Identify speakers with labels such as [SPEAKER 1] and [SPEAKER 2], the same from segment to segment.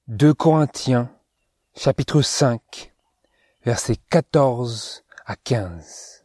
[SPEAKER 1] 2 Corinthiens, chapitre 5, versets 14 à 15.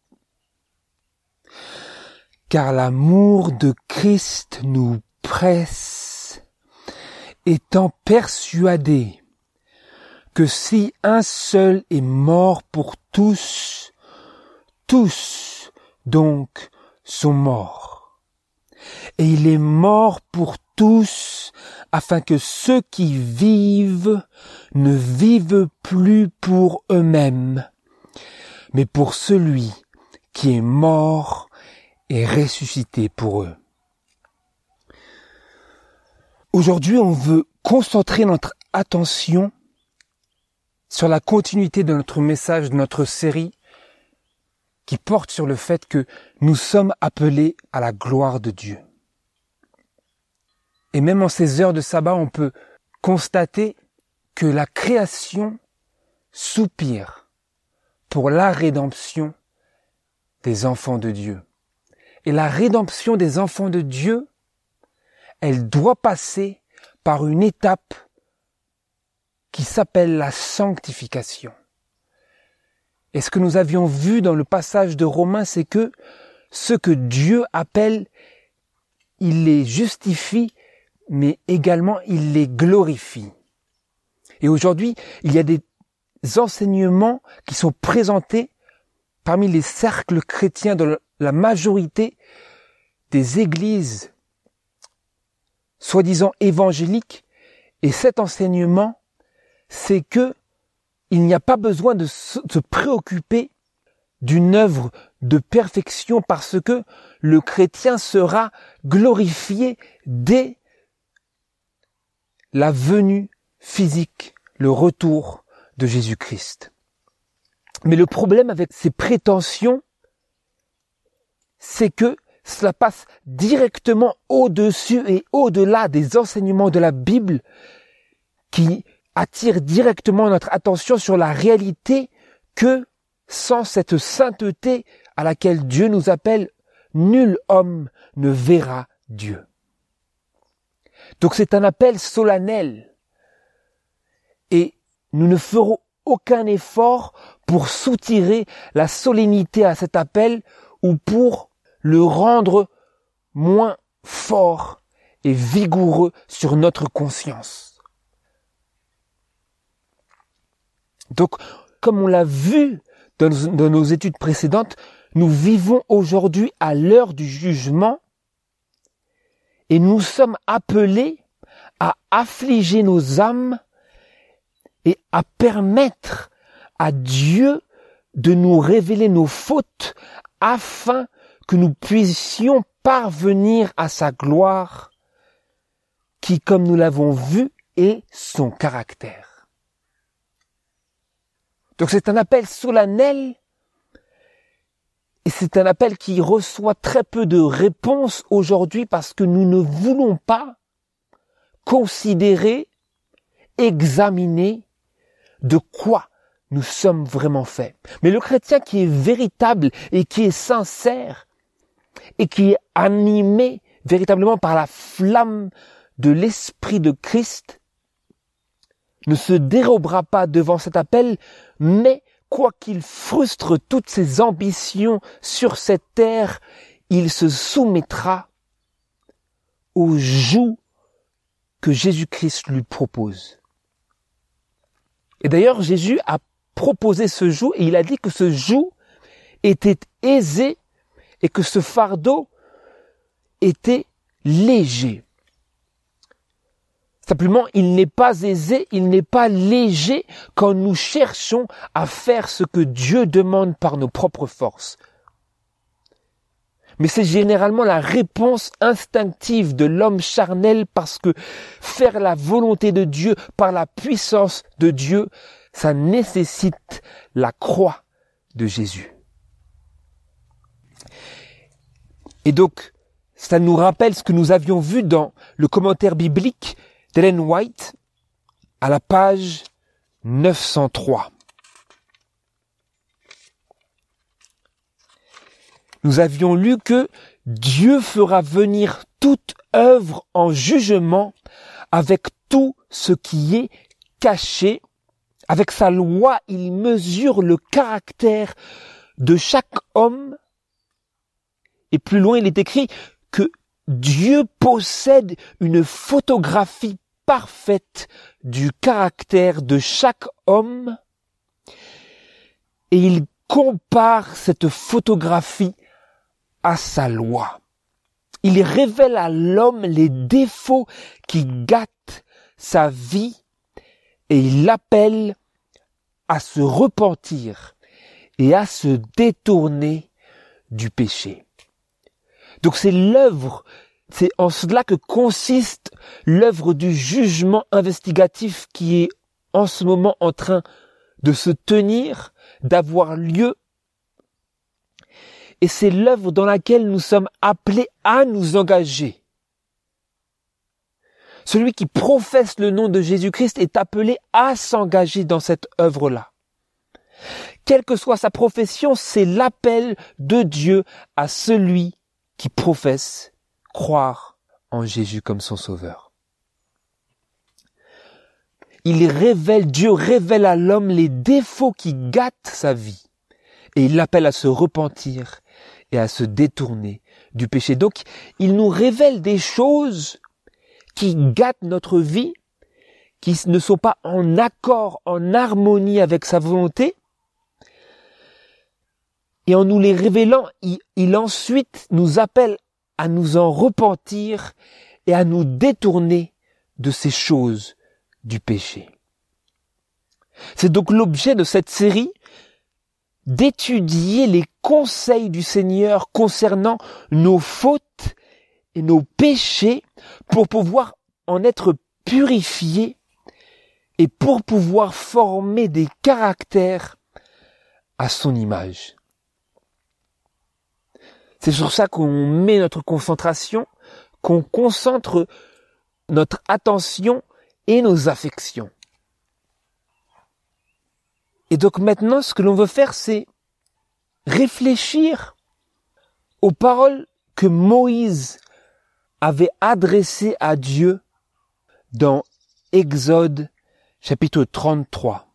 [SPEAKER 1] Car l'amour de Christ nous presse, étant persuadé que si un seul est mort pour tous, tous donc sont morts. Et il est mort pour tous, afin que ceux qui vivent ne vivent plus pour eux-mêmes, mais pour celui qui est mort et ressuscité pour eux. Aujourd'hui, on veut concentrer notre attention sur la continuité de notre message, de notre série, qui porte sur le fait que nous sommes appelés à la gloire de Dieu. Et même en ces heures de sabbat, on peut constater que la création soupire pour la rédemption des enfants de Dieu. Et la rédemption des enfants de Dieu, elle doit passer par une étape qui s'appelle la sanctification. Et ce que nous avions vu dans le passage de Romains, c'est que ce que Dieu appelle, il les justifie, mais également il les glorifie. Et aujourd'hui, il y a des enseignements qui sont présentés parmi les cercles chrétiens de la majorité des églises soi-disant évangéliques. Et cet enseignement, c'est que il n'y a pas besoin de se préoccuper d'une œuvre de perfection parce que le chrétien sera glorifié dès la venue physique, le retour de Jésus-Christ. Mais le problème avec ces prétentions, c'est que cela passe directement au-dessus et au-delà des enseignements de la Bible qui attirent directement notre attention sur la réalité que sans cette sainteté à laquelle Dieu nous appelle, nul homme ne verra Dieu. Donc c'est un appel solennel et nous ne ferons aucun effort pour soutirer la solennité à cet appel ou pour le rendre moins fort et vigoureux sur notre conscience. Donc, comme on l'a vu dans nos études précédentes, nous vivons aujourd'hui à l'heure du jugement et nous sommes appelés à affliger nos âmes et à permettre à Dieu de nous révéler nos fautes afin que nous puissions parvenir à sa gloire qui, comme nous l'avons vu, est son caractère. Donc c'est un appel solennel et c'est un appel qui reçoit très peu de réponses aujourd'hui parce que nous ne voulons pas considérer, examiner de quoi nous sommes vraiment faits. Mais le chrétien qui est véritable et qui est sincère et qui est animé véritablement par la flamme de l'Esprit de Christ ne se dérobera pas devant cet appel, mais quoi qu'il frustre toutes ses ambitions sur cette terre, il se soumettra au joug que Jésus-Christ lui propose. Et d'ailleurs, Jésus a proposé ce joug et il a dit que ce joug était aisé et que ce fardeau était léger. Simplement, il n'est pas aisé, il n'est pas léger quand nous cherchons à faire ce que Dieu demande par nos propres forces. Mais c'est généralement la réponse instinctive de l'homme charnel parce que faire la volonté de Dieu par la puissance de Dieu, ça nécessite la croix de Jésus. Et donc, ça nous rappelle ce que nous avions vu dans le commentaire biblique d'Ellen White à la page 903. Nous avions lu que Dieu fera venir toute œuvre en jugement avec tout ce qui est caché. Avec sa loi, il mesure le caractère de chaque homme. Et plus loin, il est écrit que Dieu possède une photographie parfaite du caractère de chaque homme. Et il compare cette photographie à sa loi. Il révèle à l'homme les défauts qui gâtent sa vie et il l'appelle à se repentir et à se détourner du péché. Donc c'est en cela que consiste l'œuvre du jugement investigatif qui est en ce moment en train de se tenir, d'avoir lieu. Et c'est l'œuvre dans laquelle nous sommes appelés à nous engager. Celui qui professe le nom de Jésus-Christ est appelé à s'engager dans cette œuvre-là. Quelle que soit sa profession, c'est l'appel de Dieu à celui qui professe croire en Jésus comme son sauveur. Dieu révèle à l'homme les défauts qui gâtent sa vie et il l'appelle à se repentir et à se détourner du péché. Donc, il nous révèle des choses qui gâtent notre vie, qui ne sont pas en accord, en harmonie avec sa volonté. Et en nous les révélant, il ensuite nous appelle à nous en repentir et à nous détourner de ces choses du péché. C'est donc l'objet de cette série d'étudier les conseils du Seigneur concernant nos fautes et nos péchés pour pouvoir en être purifiés et pour pouvoir former des caractères à son image. C'est sur ça qu'on met notre concentration, qu'on concentre notre attention et nos affections. Et donc maintenant, ce que l'on veut faire, c'est réfléchir aux paroles que Moïse avait adressées à Dieu dans Exode chapitre 33.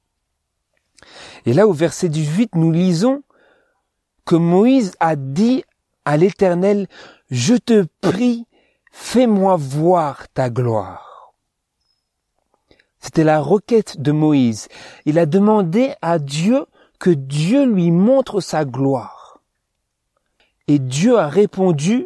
[SPEAKER 1] Et là, au verset 18, nous lisons que Moïse a dit à l'Éternel, « Je te prie, fais-moi voir ta gloire. » C'était la requête de Moïse. Il a demandé à Dieu que Dieu lui montre sa gloire. Et Dieu a répondu,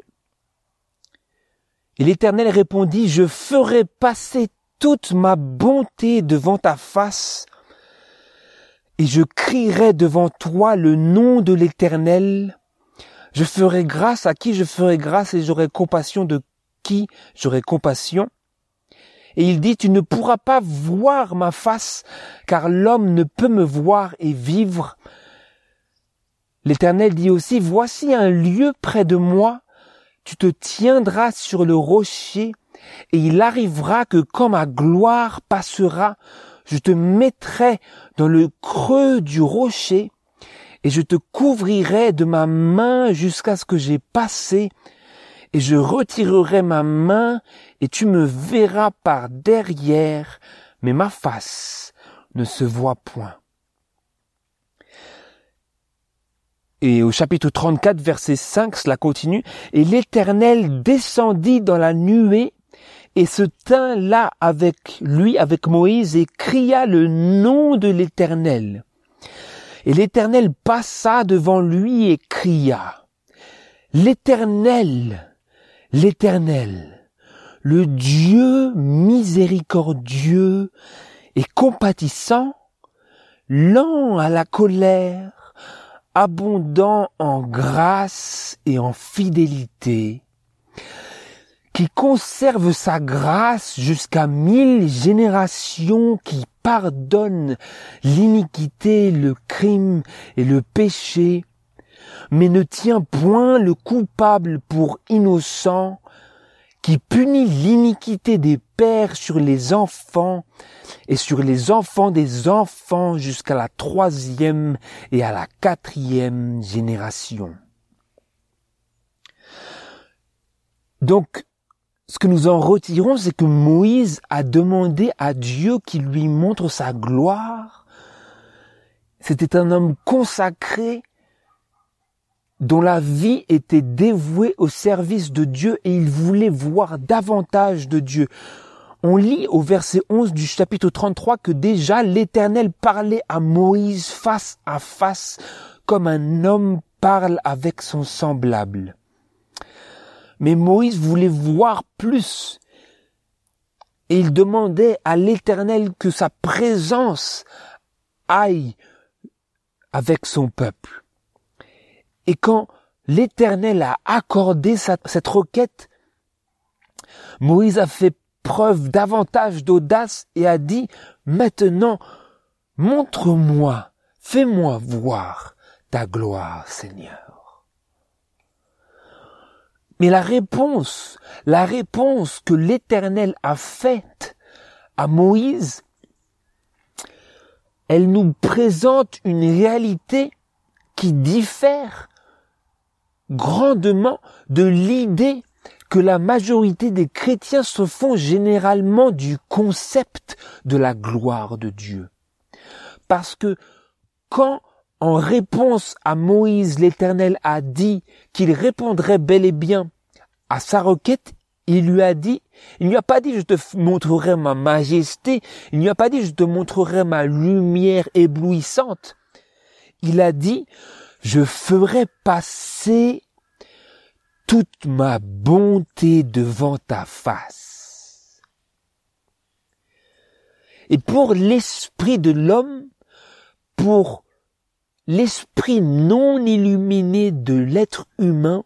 [SPEAKER 1] et l'Éternel répondit, « Je ferai passer toute ma bonté devant ta face, et je crierai devant toi le nom de l'Éternel. Je ferai grâce à qui je ferai grâce, et j'aurai compassion de qui j'aurai compassion. » Et il dit, « Tu ne pourras pas voir ma face, car l'homme ne peut me voir et vivre. » L'Éternel dit aussi, « Voici un lieu près de moi, tu te tiendras sur le rocher, et il arrivera que quand ma gloire passera, je te mettrai dans le creux du rocher, et je te couvrirai de ma main jusqu'à ce que j'ai passé, et je retirerai ma main, et tu me verras par derrière, mais ma face ne se voit point. » Et au chapitre 34, verset 5, cela continue, « Et l'Éternel descendit dans la nuée, et se tint là avec lui, avec Moïse, et cria le nom de l'Éternel. Et l'Éternel passa devant lui et cria, « L'Éternel, l'Éternel, le Dieu miséricordieux et compatissant, lent à la colère, abondant en grâce et en fidélité, qui conserve sa grâce jusqu'à 1000 générations, qui pardonne l'iniquité, le crime et le péché, mais ne tient point le coupable pour innocent, qui punit l'iniquité des pères sur les enfants et sur les enfants des enfants jusqu'à la 3e et à la 4e génération. » Donc, ce que nous en retirons, c'est que Moïse a demandé à Dieu qu'il lui montre sa gloire. C'était un homme consacré dont la vie était dévouée au service de Dieu et il voulait voir davantage de Dieu. On lit au verset 11 du chapitre 33 que déjà l'Éternel parlait à Moïse face à face comme un homme parle avec son semblable. Mais Moïse voulait voir plus et il demandait à l'Éternel que sa présence aille avec son peuple. Et quand l'Éternel a accordé cette requête, Moïse a fait preuve davantage d'audace et a dit « Maintenant, montre-moi, fais-moi voir ta gloire, Seigneur. » Mais la réponse que l'Éternel a faite à Moïse, elle nous présente une réalité qui diffère grandement de l'idée que la majorité des chrétiens se font généralement du concept de la gloire de Dieu. Parce que quand, en réponse à Moïse, l'Éternel a dit qu'il répondrait bel et bien à sa requête, il lui a pas dit je te montrerai ma majesté, il lui a pas dit je te montrerai ma lumière éblouissante. Il a dit je ferai passer toute ma bonté devant ta face. Et pour l'esprit de l'homme, pour l'esprit non illuminé de l'être humain,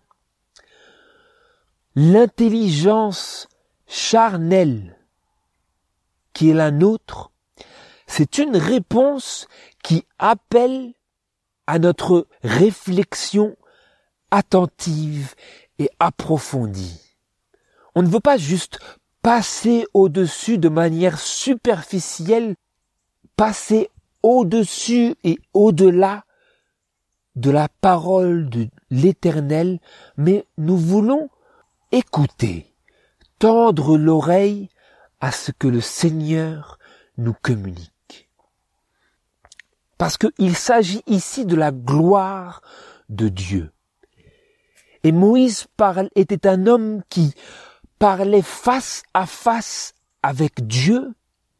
[SPEAKER 1] l'intelligence charnelle qui est la nôtre, c'est une réponse qui appelle à notre réflexion attentive et approfondie. On ne veut pas juste passer au-dessus de manière superficielle, passer au-dessus et au-delà de la parole de l'Éternel, mais nous voulons écouter, tendre l'oreille à ce que le Seigneur nous communique. Parce qu'il s'agit ici de la gloire de Dieu. Et Moïse était un homme qui parlait face à face avec Dieu,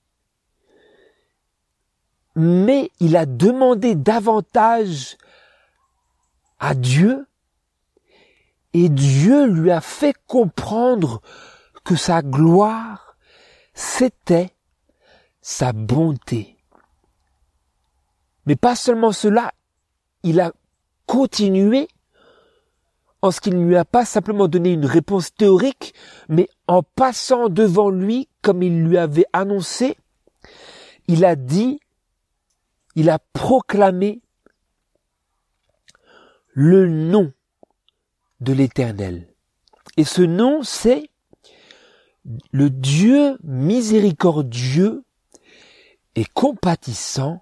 [SPEAKER 1] mais il a demandé davantage à Dieu, et Dieu lui a fait comprendre que sa gloire, c'était sa bonté. Mais pas seulement cela, il a continué en ce qu'il ne lui a pas simplement donné une réponse théorique, mais en passant devant lui, comme il lui avait annoncé, il a proclamé le nom de l'Éternel. Et ce nom, c'est le Dieu miséricordieux et compatissant,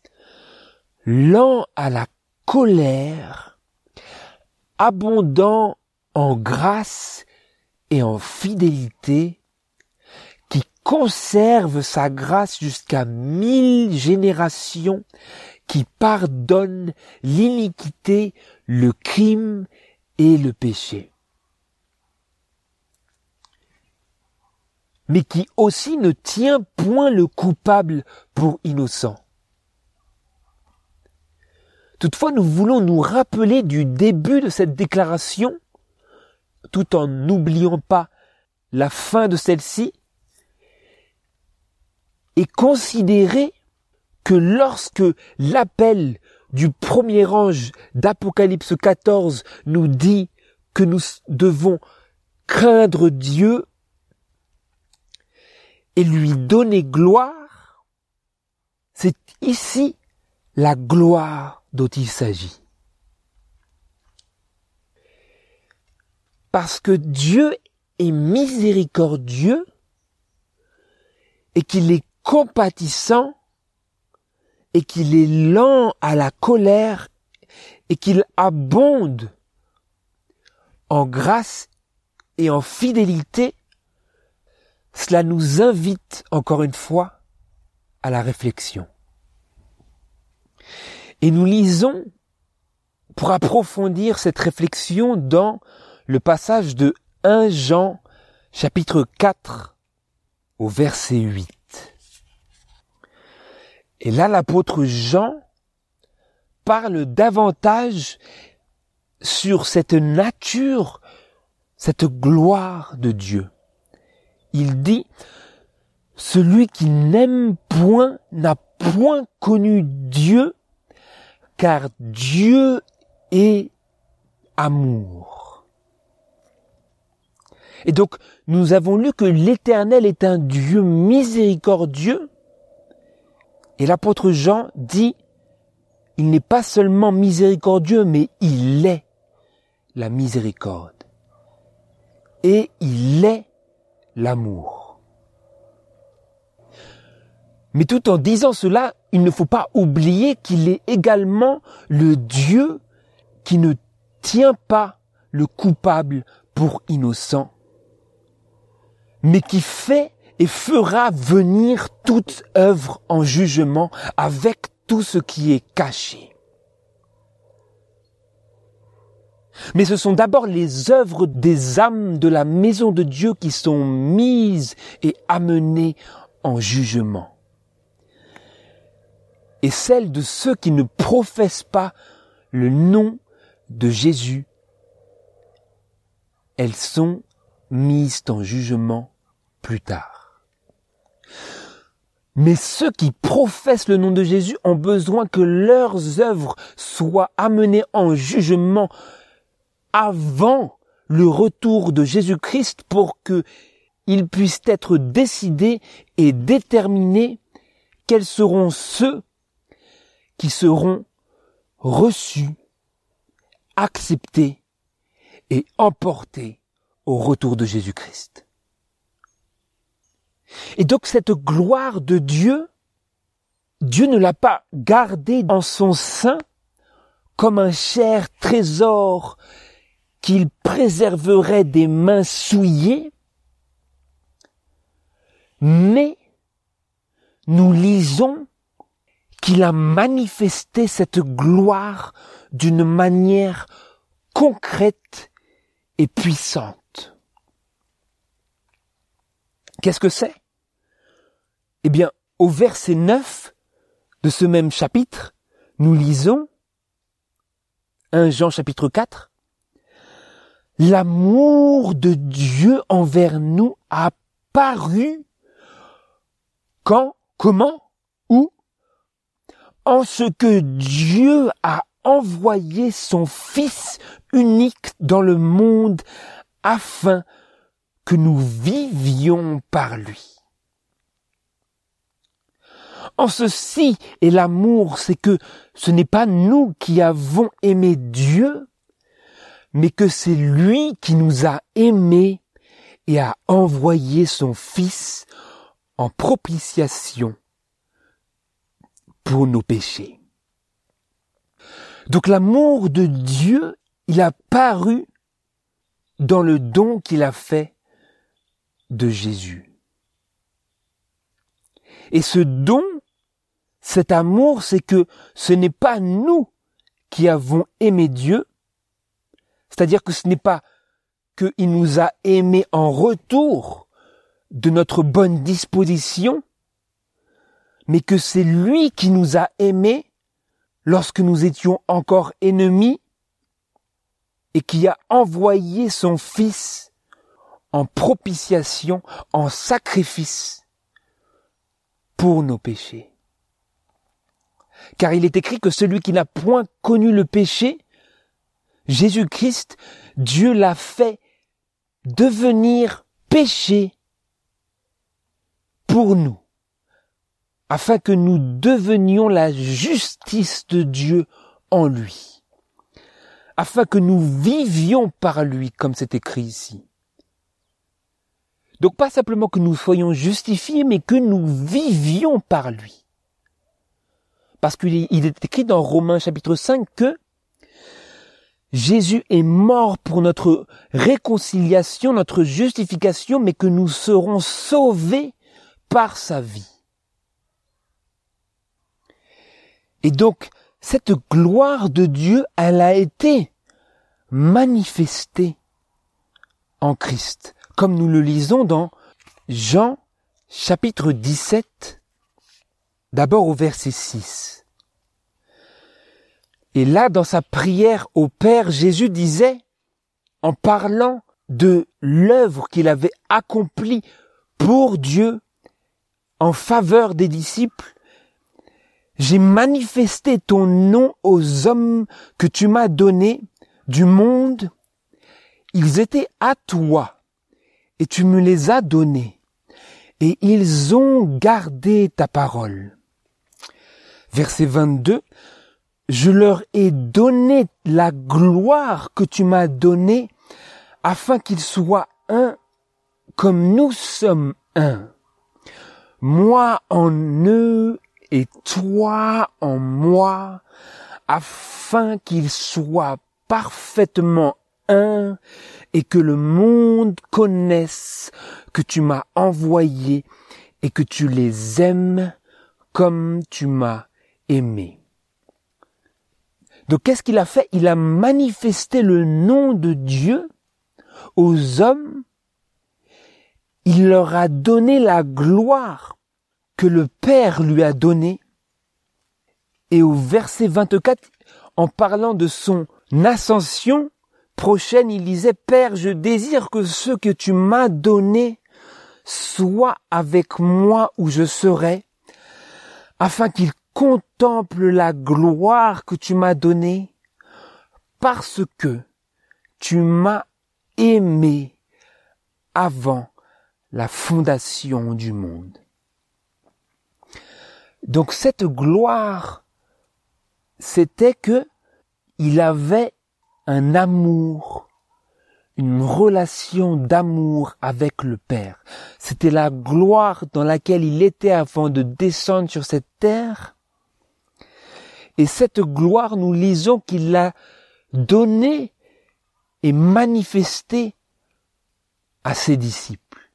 [SPEAKER 1] lent à la colère, abondant en grâce et en fidélité, qui conserve sa grâce jusqu'à 1000 générations, qui pardonne l'iniquité, le crime et le péché. Mais qui aussi ne tient point le coupable pour innocent. Toutefois, nous voulons nous rappeler du début de cette déclaration, tout en n'oubliant pas la fin de celle-ci, et considérer que lorsque l'appel du premier ange d'Apocalypse 14 nous dit que nous devons craindre Dieu et lui donner gloire, c'est ici la gloire dont il s'agit. Parce que Dieu est miséricordieux et qu'il est compatissant et qu'il est lent à la colère et qu'il abonde en grâce et en fidélité, cela nous invite encore une fois à la réflexion. Et nous lisons, pour approfondir cette réflexion, dans le passage de 1 Jean, chapitre 4, au verset 8. Et là, l'apôtre Jean parle davantage sur cette nature, cette gloire de Dieu. Il dit, « Celui qui n'aime point n'a point connu Dieu, car Dieu est amour. » Et donc, nous avons lu que l'Éternel est un Dieu miséricordieux. Et l'apôtre Jean dit, il n'est pas seulement miséricordieux, mais il est la miséricorde. Et il est l'amour. Mais tout en disant cela, il ne faut pas oublier qu'il est également le Dieu qui ne tient pas le coupable pour innocent, mais qui fait et fera venir toute œuvre en jugement avec tout ce qui est caché. Mais ce sont d'abord les œuvres des âmes de la maison de Dieu qui sont mises et amenées en jugement. Et celles de ceux qui ne professent pas le nom de Jésus, elles sont mises en jugement plus tard. Mais ceux qui professent le nom de Jésus ont besoin que leurs œuvres soient amenées en jugement avant le retour de Jésus-Christ pour qu'ils puissent être décidés et déterminés quels seront ceux qui seront reçus, acceptés et emportés au retour de Jésus-Christ. Et donc cette gloire de Dieu, Dieu ne l'a pas gardée en son sein comme un cher trésor qu'il préserverait des mains souillées, mais nous lisons qu'il a manifesté cette gloire d'une manière concrète et puissante. Qu'est-ce que c'est ? Eh bien, au verset 9 de ce même chapitre, nous lisons 1 Jean chapitre 4, « L'amour de Dieu envers nous a paru quand, comment, où ? En ce que Dieu a envoyé son Fils unique dans le monde afin que nous vivions par lui. » En ceci est l'amour, c'est que ce n'est pas nous qui avons aimé Dieu, mais que c'est lui qui nous a aimés et a envoyé son Fils en propitiation pour nos péchés. Donc l'amour de Dieu, il a paru dans le don qu'il a fait de Jésus. Et ce don, cet amour, c'est que ce n'est pas nous qui avons aimé Dieu, c'est-à-dire que ce n'est pas qu'il nous a aimés en retour de notre bonne disposition, mais que c'est lui qui nous a aimés lorsque nous étions encore ennemis et qui a envoyé son Fils en propitiation, en sacrifice pour nos péchés. Car il est écrit que celui qui n'a point connu le péché, Jésus-Christ, Dieu l'a fait devenir péché pour nous, afin que nous devenions la justice de Dieu en lui, afin que nous vivions par lui, comme c'est écrit ici. Donc pas simplement que nous soyons justifiés, mais que nous vivions par lui. Parce qu'il est écrit dans Romains chapitre 5 que Jésus est mort pour notre réconciliation, notre justification, mais que nous serons sauvés par sa vie. Et donc, cette gloire de Dieu, elle a été manifestée en Christ, comme nous le lisons dans Jean chapitre 17, d'abord au verset 6. Et là, dans sa prière au Père, Jésus disait, en parlant de l'œuvre qu'il avait accomplie pour Dieu en faveur des disciples, « J'ai manifesté ton nom aux hommes que tu m'as donnés du monde. Ils étaient à toi et tu me les as donnés et ils ont gardé ta parole. » Verset 22. « Je leur ai donné la gloire que tu m'as donnée afin qu'ils soient un comme nous sommes un. Moi en eux et toi en moi, afin qu'ils soient parfaitement un et que le monde connaisse que tu m'as envoyé et que tu les aimes comme tu m'as aimé. » Donc qu'est-ce qu'il a fait? Il a manifesté le nom de Dieu aux hommes. Il leur a donné la gloire que le Père lui a donnée. Et au verset 24, en parlant de son ascension prochaine, il disait, « Père, je désire que ceux que tu m'as donnés soient avec moi où je serai, afin qu'ils contemple la gloire que tu m'as donnée, parce que tu m'as aimé avant la fondation du monde. » Donc cette gloire, c'était que il avait un amour, une relation d'amour avec le Père. C'était la gloire dans laquelle il était avant de descendre sur cette terre. Et cette gloire, nous lisons qu'il l'a donnée et manifestée à ses disciples.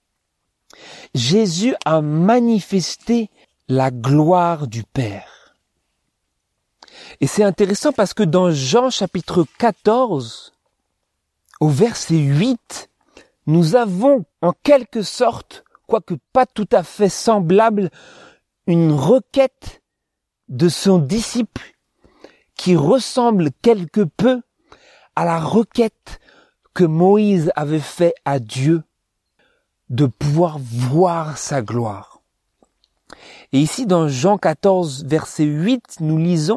[SPEAKER 1] Jésus a manifesté la gloire du Père. Et c'est intéressant parce que dans Jean chapitre 14, au verset 8, nous avons en quelque sorte, quoique pas tout à fait semblable, une requête de son disciple qui ressemble quelque peu à la requête que Moïse avait fait à Dieu de pouvoir voir sa gloire. Et ici dans Jean 14 verset 8, nous lisons,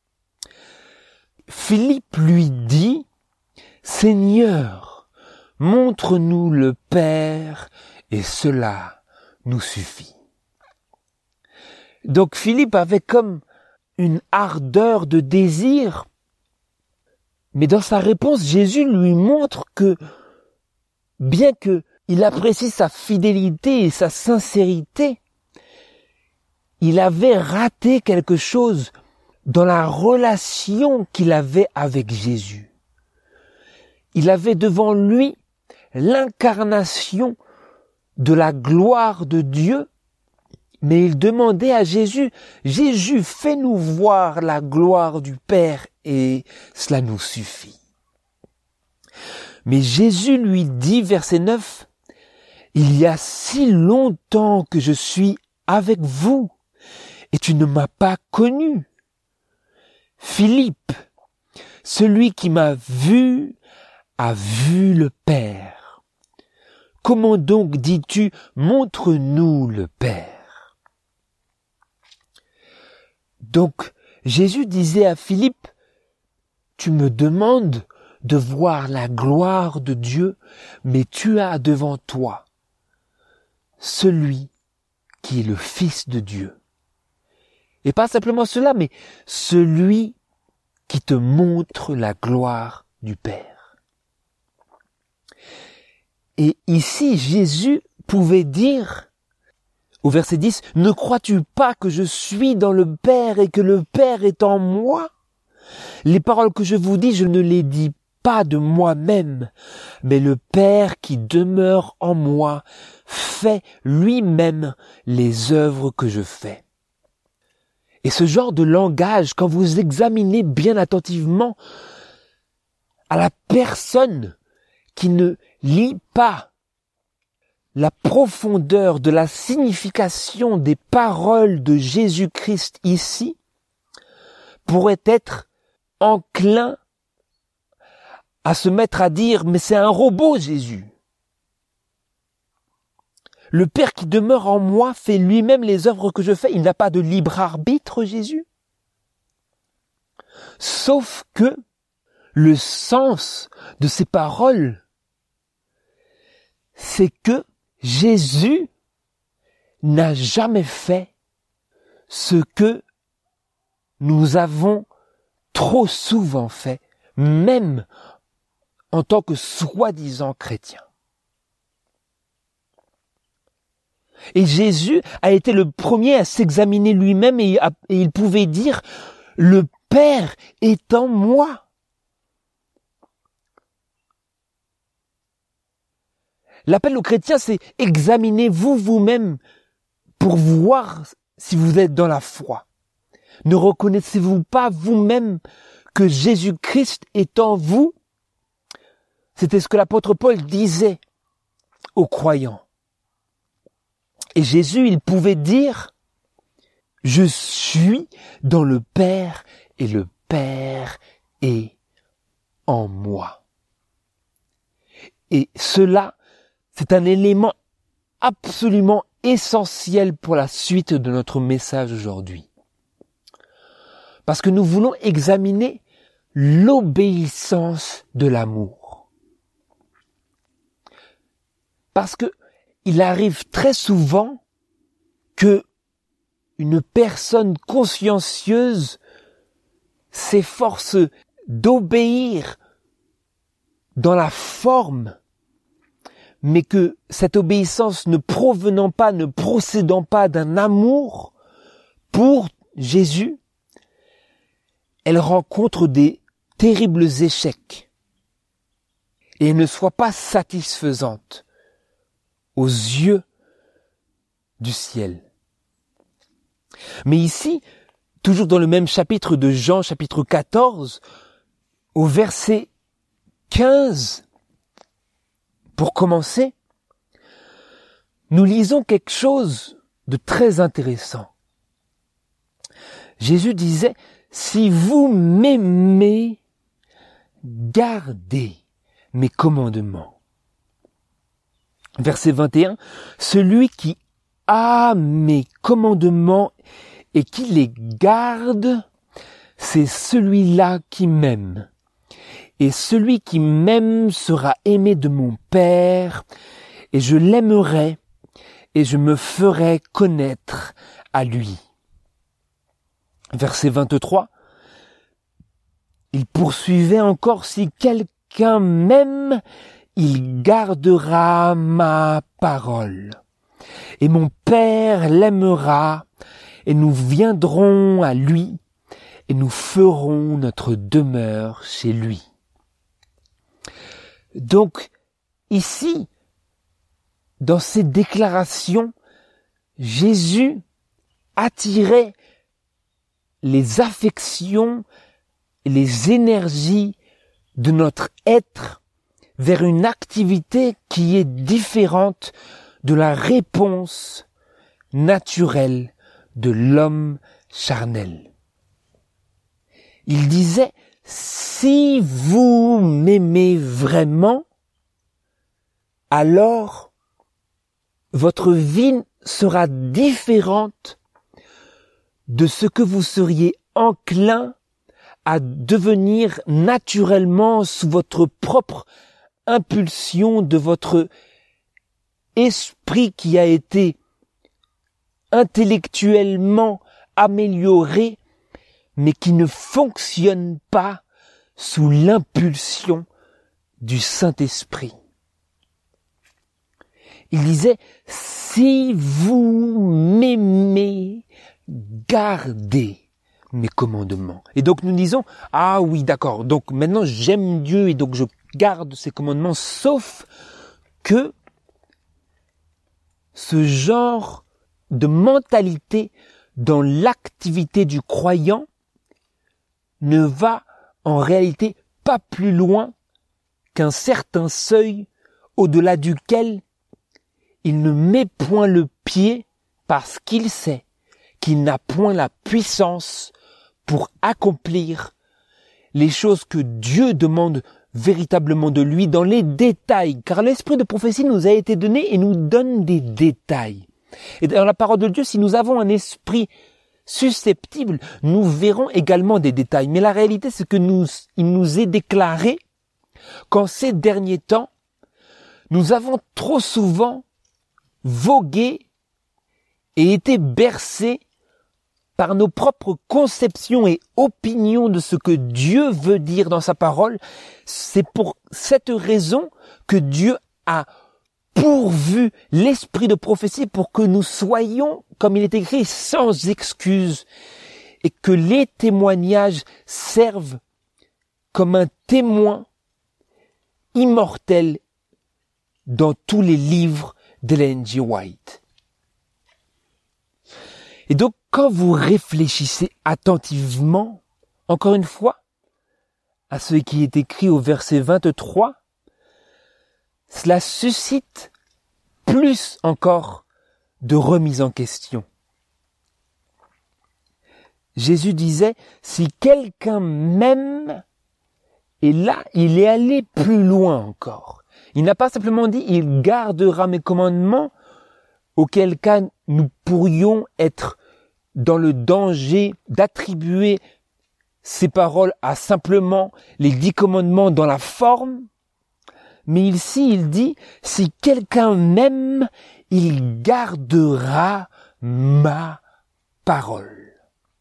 [SPEAKER 1] Philippe lui dit, « Seigneur, montre-nous le Père et cela nous suffit. » Donc Philippe avait comme une ardeur de désir, mais dans sa réponse, Jésus lui montre que, bien qu'il apprécie sa fidélité et sa sincérité, il avait raté quelque chose dans la relation qu'il avait avec Jésus. Il avait devant lui l'incarnation de la gloire de Dieu, mais il demandait à Jésus, « Jésus, fais-nous voir la gloire du Père et cela nous suffit. » Mais Jésus lui dit, verset 9, « Il y a si longtemps que je suis avec vous et tu ne m'as pas connu. Philippe, celui qui m'a vu a vu le Père. Comment donc dis-tu, montre-nous le Père? » Donc, Jésus disait à Philippe, « Tu me demandes de voir la gloire de Dieu, mais tu as devant toi celui qui est le Fils de Dieu. Et pas simplement cela, mais celui qui te montre la gloire du Père. » Et ici, Jésus pouvait dire, au verset 10, « Ne crois-tu pas que je suis dans le Père et que le Père est en moi ?
[SPEAKER 2] Les paroles que je vous dis, je ne les dis pas de moi-même, mais le Père qui demeure en moi fait lui-même les œuvres que je fais. Et ce genre de langage, quand vous examinez bien attentivement à la personne qui ne lit pas la profondeur de la signification des paroles de Jésus-Christ ici, pourrait être enclin à se mettre à dire « mais c'est un robot Jésus ». Le Père qui demeure en moi fait lui-même les œuvres que je fais. Il n'a pas de libre arbitre, Jésus. Sauf que le sens de ces paroles, c'est que Jésus n'a jamais fait ce que nous avons trop souvent fait, même en tant que soi-disant chrétiens. Et Jésus a été le premier à s'examiner lui-même et il pouvait dire « Le Père est en moi ». L'appel aux chrétiens, c'est « Examinez-vous vous-même pour voir si vous êtes dans la foi ». Ne reconnaissez-vous pas vous-même que Jésus-Christ est en vous? C'était ce que l'apôtre Paul disait aux croyants. Et Jésus, il pouvait dire « Je suis dans le Père et le Père est en moi ». Et cela, c'est un élément absolument essentiel pour la suite de notre message aujourd'hui. Parce que nous voulons examiner l'obéissance de l'amour. Parce que il arrive très souvent que une personne consciencieuse s'efforce d'obéir dans la forme, mais que cette obéissance ne procédant pas d'un amour pour Jésus, elle rencontre des terribles échecs et ne soit pas satisfaisante aux yeux du ciel. Mais ici, toujours dans le même chapitre de Jean, chapitre 14, au verset 15, pour commencer, nous lisons quelque chose de très intéressant. Jésus disait, « Si vous m'aimez, gardez mes commandements. » Verset 21, « Celui qui a mes commandements et qui les garde, c'est celui-là qui m'aime. Et celui qui m'aime sera aimé de mon Père, et je l'aimerai, et je me ferai connaître à lui. » Verset 23, il poursuivait encore, « Si quelqu'un m'aime, il gardera ma parole. Et mon Père l'aimera, et nous viendrons à lui, et nous ferons notre demeure chez lui. » Donc, ici, dans ces déclarations, Jésus attirait les affections, les énergies de notre être vers une activité qui est différente de la réponse naturelle de l'homme charnel. Il disait, si vous m'aimez vraiment, alors votre vie sera différente de ce que vous seriez enclin à devenir naturellement sous votre propre impulsion de votre esprit qui a été intellectuellement amélioré, mais qui ne fonctionne pas sous l'impulsion du Saint-Esprit. Il disait, si vous m'aimez, gardez mes commandements. Et donc nous disons, ah oui, d'accord, donc maintenant j'aime Dieu et donc je garde ses commandements, sauf que ce genre de mentalité dans l'activité du croyant ne va en réalité pas plus loin qu'un certain seuil au-delà duquel il ne met point le pied parce qu'il sait qu'il n'a point la puissance pour accomplir les choses que Dieu demande véritablement de lui dans les détails. Car l'esprit de prophétie nous a été donné et nous donne des détails. Et dans la parole de Dieu, si nous avons un esprit susceptible, nous verrons également des détails. Mais la réalité, c'est que il nous est déclaré qu'en ces derniers temps, nous avons trop souvent vogué et été bercés par nos propres conceptions et opinions de ce que Dieu veut dire dans sa parole. C'est pour cette raison que Dieu a pourvu l'esprit de prophétie pour que nous soyons, comme il est écrit, sans excuse, et que les témoignages servent comme un témoin immortel dans tous les livres d'Ellen G. White. Et donc, quand vous réfléchissez attentivement, encore une fois, à ce qui est écrit au verset 23, cela suscite plus encore de remise en question. Jésus disait, si quelqu'un m'aime, et là, il est allé plus loin encore. Il n'a pas simplement dit, il gardera mes commandements, auquel cas nous pourrions être dans le danger d'attribuer ces paroles à simplement les 10 commandements dans la forme. Mais ici, il dit, si quelqu'un m'aime, il gardera ma parole.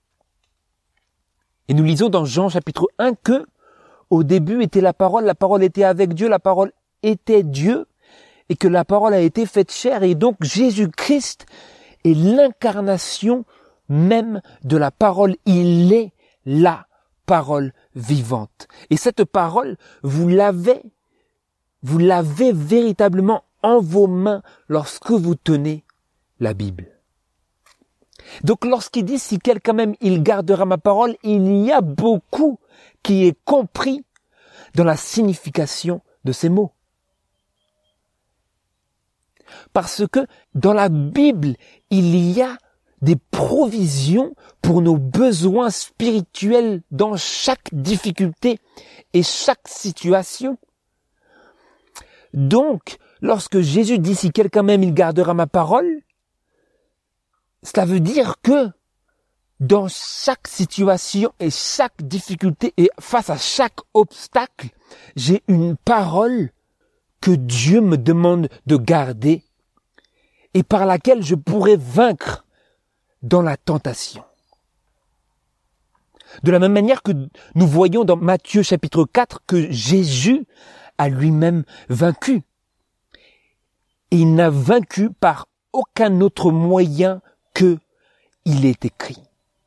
[SPEAKER 2] Et nous lisons dans Jean chapitre 1 que, au début était la parole était avec Dieu, la parole était Dieu, et que la parole a été faite chair, et donc Jésus-Christ est l'incarnation même de la parole. Il est la parole vivante. Et cette parole, vous l'avez véritablement en vos mains lorsque vous tenez la Bible. Donc lorsqu'il dit si quelqu'un même il gardera ma parole, il y a beaucoup qui est compris dans la signification de ces mots. Parce que dans la Bible, il y a des provisions pour nos besoins spirituels dans chaque difficulté et chaque situation. Donc, lorsque Jésus dit si quelqu'un m'aime, il gardera ma parole, cela veut dire que dans chaque situation et chaque difficulté et face à chaque obstacle, j'ai une parole que Dieu me demande de garder et par laquelle je pourrais vaincre dans la tentation. De la même manière que nous voyons dans Matthieu chapitre 4 que Jésus a lui-même vaincu. Et il n'a vaincu par aucun autre moyen que il est écrit.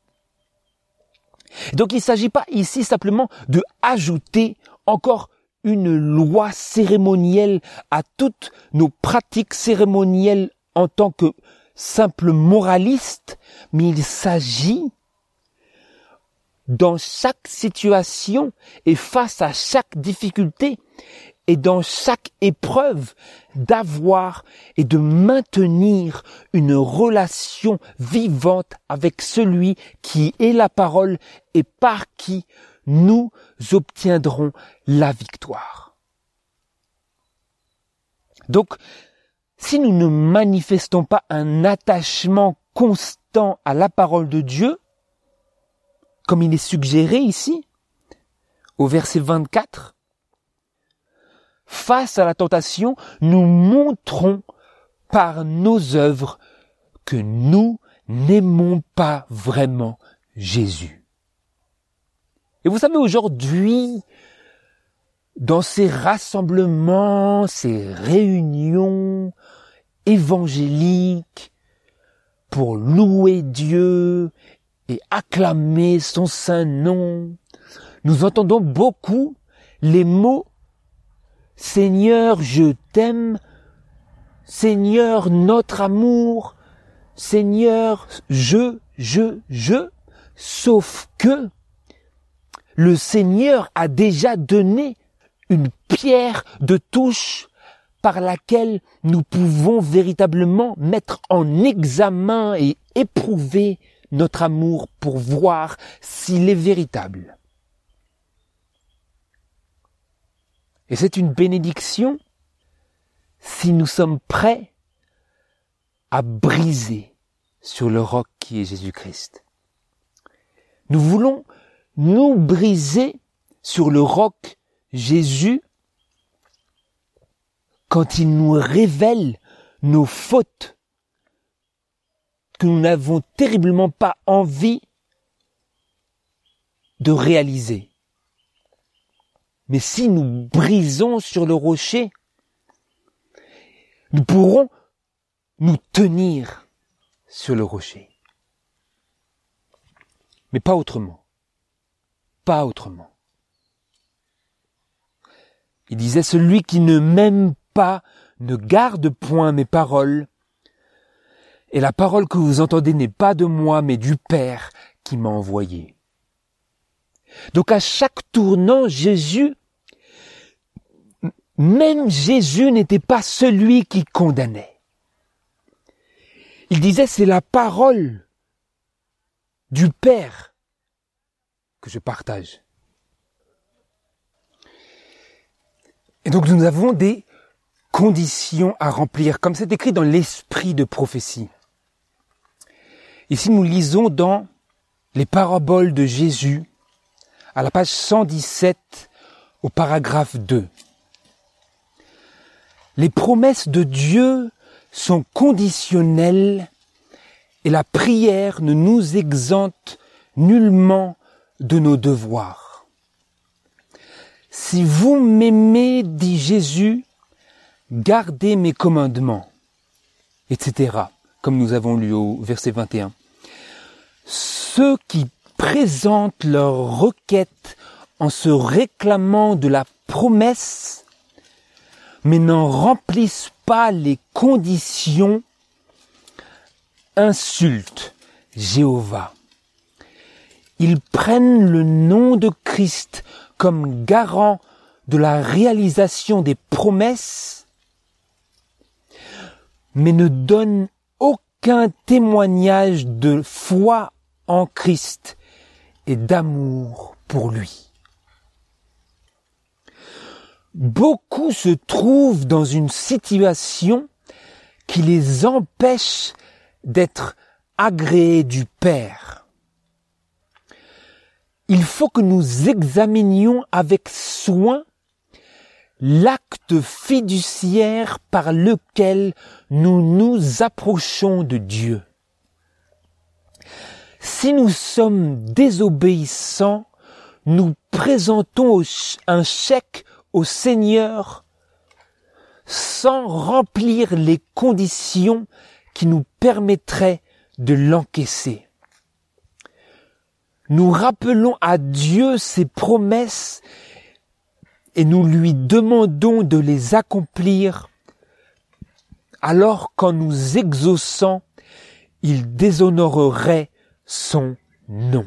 [SPEAKER 2] Donc il ne s'agit pas ici simplement de ajouter encore une loi cérémonielle à toutes nos pratiques cérémonielles en tant que simple moraliste, mais il s'agit dans chaque situation et face à chaque difficulté et dans chaque épreuve d'avoir et de maintenir une relation vivante avec celui qui est la parole et par qui nous obtiendrons la victoire. Donc, si nous ne manifestons pas un attachement constant à la parole de Dieu, comme il est suggéré ici, au verset 24, face à la tentation, nous montrons par nos œuvres que nous n'aimons pas vraiment Jésus. Et vous savez, aujourd'hui, dans ces rassemblements, ces réunions évangéliques pour louer Dieu et acclamer son saint nom. Nous entendons beaucoup les mots « Seigneur, je t'aime »,« Seigneur, notre amour »,« Seigneur, je », sauf que le Seigneur a déjà donné une pierre de touche par laquelle nous pouvons véritablement mettre en examen et éprouver notre amour pour voir s'il est véritable. Et c'est une bénédiction si nous sommes prêts à briser sur le roc qui est Jésus-Christ. Nous voulons nous briser sur le roc Jésus quand il nous révèle nos fautes que nous n'avons terriblement pas envie de réaliser. Mais si nous brisons sur le rocher, nous pourrons nous tenir sur le rocher. Mais pas autrement. Pas autrement. Il disait, celui qui ne m'aime pas ne garde point mes paroles. Et la parole que vous entendez n'est pas de moi, mais du Père qui m'a envoyé. Donc à chaque tournant, même Jésus n'était pas celui qui condamnait. Il disait, c'est la parole du Père que je partage. Et donc nous avons des conditions à remplir, comme c'est écrit dans l'esprit de prophétie. Ici nous lisons dans les paraboles de Jésus, à la page 117, au paragraphe 2. Les promesses de Dieu sont conditionnelles et la prière ne nous exempte nullement de nos devoirs. Si vous m'aimez, dit Jésus, gardez mes commandements, etc., comme nous avons lu au verset 21. Ceux qui présentent leur requête en se réclamant de la promesse, mais n'en remplissent pas les conditions, insultent Jéhovah. Ils prennent le nom de Christ comme garant de la réalisation des promesses, mais ne donnent aucun témoignage de foi en Christ et d'amour pour lui. Beaucoup se trouvent dans une situation qui les empêche d'être agréés du Père. Il faut que nous examinions avec soin l'acte fiduciaire par lequel nous nous approchons de Dieu. Si nous sommes désobéissants, nous présentons un chèque au Seigneur sans remplir les conditions qui nous permettraient de l'encaisser. Nous rappelons à Dieu ses promesses et nous lui demandons de les accomplir, alors qu'en nous exauçant, il déshonorerait son nom.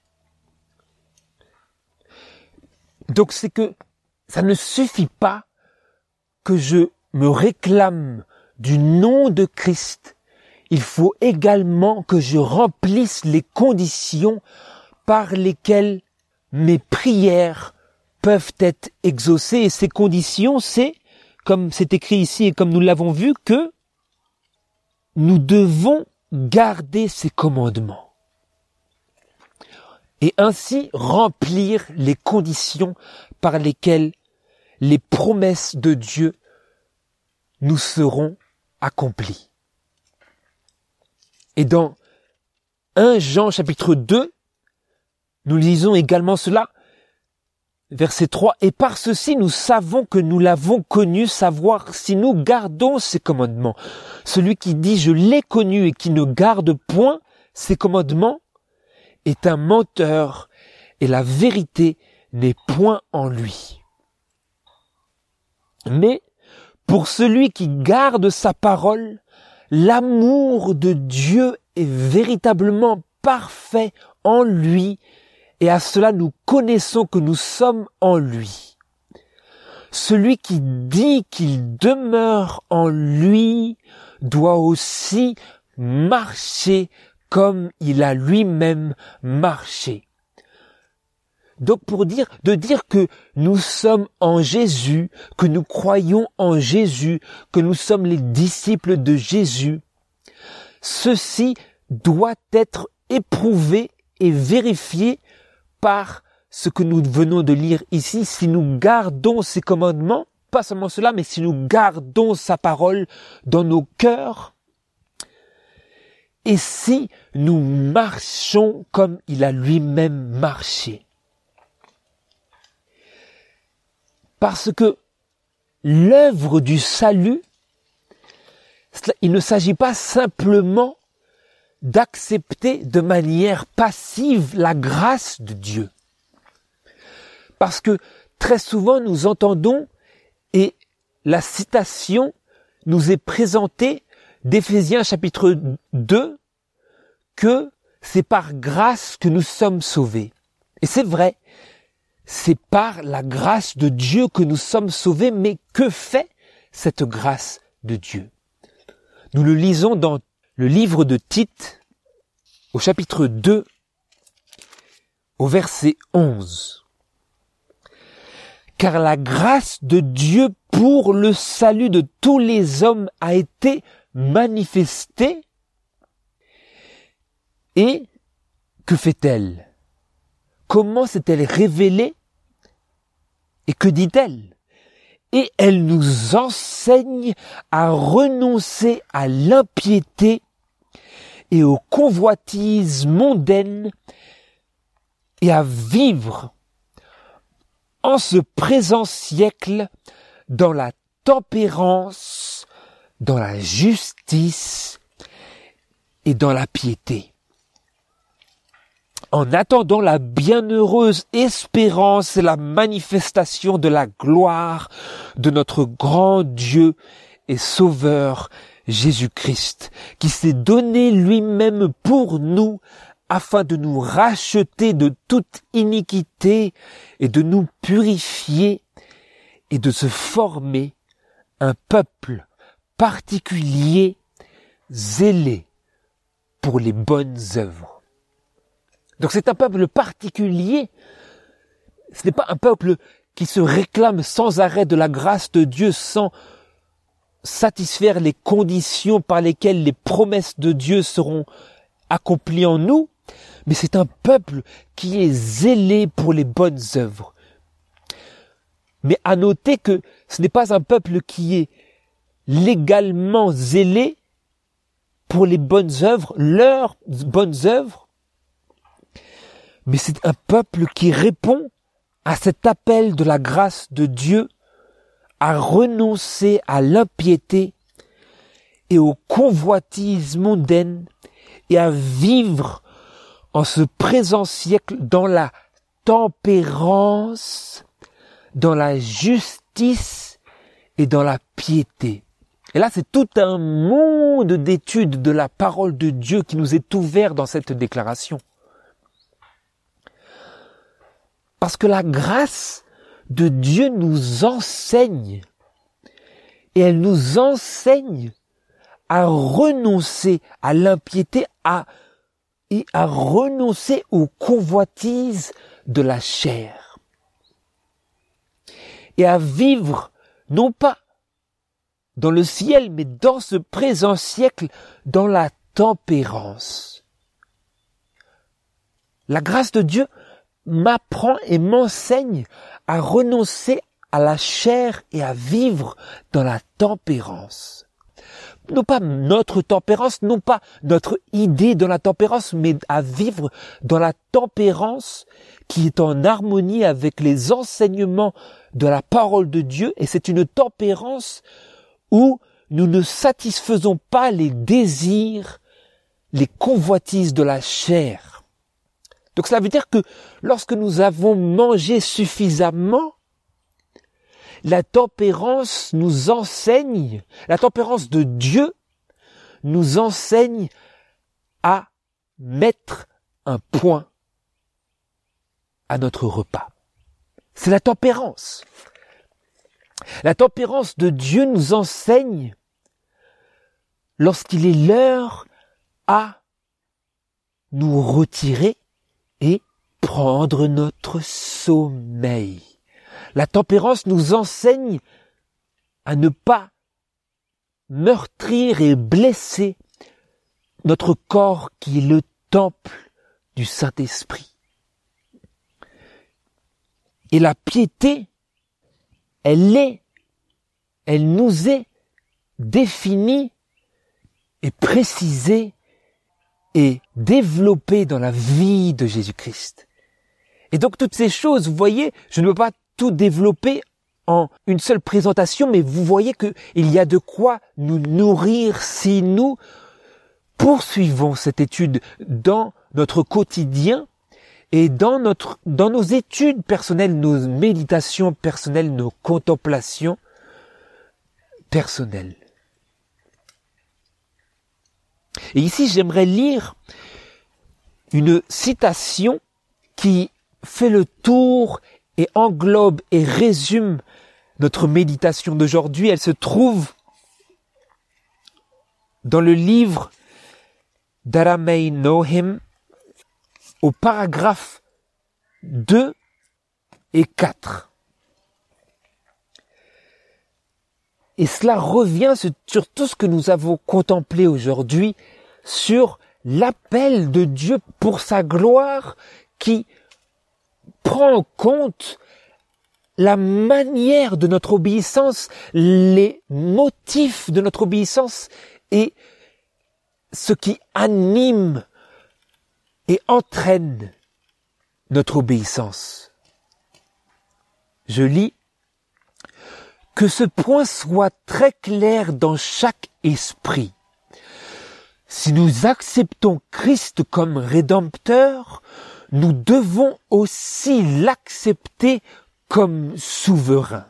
[SPEAKER 2] Donc c'est que ça ne suffit pas que je me réclame du nom de Christ. Il faut également que je remplisse les conditions par lesquelles mes prières peuvent être exaucées. Et ces conditions, c'est, comme c'est écrit ici et comme nous l'avons vu, que nous devons garder ses commandements. Et ainsi remplir les conditions par lesquelles les promesses de Dieu nous seront accomplies. Et dans 1 Jean chapitre 2, nous lisons également cela, verset 3, « Et par ceci nous savons que nous l'avons connu, savoir si nous gardons ses commandements. Celui qui dit « je l'ai connu » et qui ne garde point ses commandements, est un menteur et la vérité n'est point en lui. Mais pour celui qui garde sa parole, l'amour de Dieu est véritablement parfait en lui, et à cela nous connaissons que nous sommes en lui. Celui qui dit qu'il demeure en lui doit aussi marcher comme il a lui-même marché. Donc de dire que nous sommes en Jésus, que nous croyons en Jésus, que nous sommes les disciples de Jésus, ceci doit être éprouvé et vérifié par ce que nous venons de lire ici. Si nous gardons ses commandements, pas seulement cela, mais si nous gardons sa parole dans nos cœurs, et si nous marchons comme il a lui-même marché. Parce que l'œuvre du salut, il ne s'agit pas simplement d'accepter de manière passive la grâce de Dieu. Parce que très souvent nous entendons, et la citation nous est présentée d'Éphésiens chapitre 2, que c'est par grâce que nous sommes sauvés. Et c'est vrai, c'est par la grâce de Dieu que nous sommes sauvés, mais que fait cette grâce de Dieu? Nous le lisons dans le livre de Tite, au chapitre 2, au verset 11. Car la grâce de Dieu pour le salut de tous les hommes a été manifestée. Et que fait-elle? Comment s'est-elle révélée? Et que dit-elle? Et elle nous enseigne à renoncer à l'impiété et aux convoitises mondaines et à vivre en ce présent siècle dans la tempérance, dans la justice et dans la piété. En attendant la bienheureuse espérance et la manifestation de la gloire de notre grand Dieu et Sauveur Jésus-Christ, qui s'est donné lui-même pour nous afin de nous racheter de toute iniquité et de nous purifier et de se former un peuple particulier, zélé pour les bonnes œuvres. Donc c'est un peuple particulier, ce n'est pas un peuple qui se réclame sans arrêt de la grâce de Dieu sans satisfaire les conditions par lesquelles les promesses de Dieu seront accomplies en nous, mais c'est un peuple qui est zélé pour les bonnes œuvres. Mais à noter que ce n'est pas un peuple qui est légalement zélé pour les bonnes œuvres, leurs bonnes œuvres, mais c'est un peuple qui répond à cet appel de la grâce de Dieu à renoncer à l'impiété et aux convoitises mondaines et à vivre en ce présent siècle dans la tempérance, dans la justice et dans la piété. Et là, c'est tout un monde d'études de la parole de Dieu qui nous est ouvert dans cette déclaration. Parce que la grâce de Dieu nous enseigne, et elle nous enseigne à renoncer à l'impiété et à renoncer aux convoitises de la chair. Et à vivre, non pas dans le ciel, mais dans ce présent siècle, dans la tempérance. La grâce de Dieu m'apprend et m'enseigne à renoncer à la chair et à vivre dans la tempérance. Non pas notre tempérance, non pas notre idée de la tempérance, mais à vivre dans la tempérance qui est en harmonie avec les enseignements de la parole de Dieu. Et c'est une tempérance où nous ne satisfaisons pas les désirs, les convoitises de la chair. Donc cela veut dire que lorsque nous avons mangé suffisamment, la tempérance nous enseigne, la tempérance de Dieu nous enseigne à mettre un point à notre repas. C'est la tempérance. La tempérance de Dieu nous enseigne lorsqu'il est l'heure à nous retirer et prendre notre sommeil. La tempérance nous enseigne à ne pas meurtrir et blesser notre corps qui est le temple du Saint-Esprit. Et la piété, elle nous est définie et précisée et développée dans la vie de Jésus-Christ. Et donc toutes ces choses, vous voyez, je ne peux pas tout développer en une seule présentation, mais vous voyez qu'il y a de quoi nous nourrir si nous poursuivons cette étude dans notre quotidien et dans nos études personnelles, nos méditations personnelles, nos contemplations personnelles. Et ici, j'aimerais lire une citation qui fait le tour et englobe et résume notre méditation d'aujourd'hui. Elle se trouve dans le livre d'Aramei Nohem, au paragraphe 2 et 4. Et cela revient sur tout ce que nous avons contemplé aujourd'hui, sur l'appel de Dieu pour sa gloire qui prend en compte la manière de notre obéissance, les motifs de notre obéissance et ce qui anime et entraîne notre obéissance. Je lis: que ce point soit très clair dans chaque esprit. Si nous acceptons Christ comme Rédempteur, nous devons aussi l'accepter comme souverain.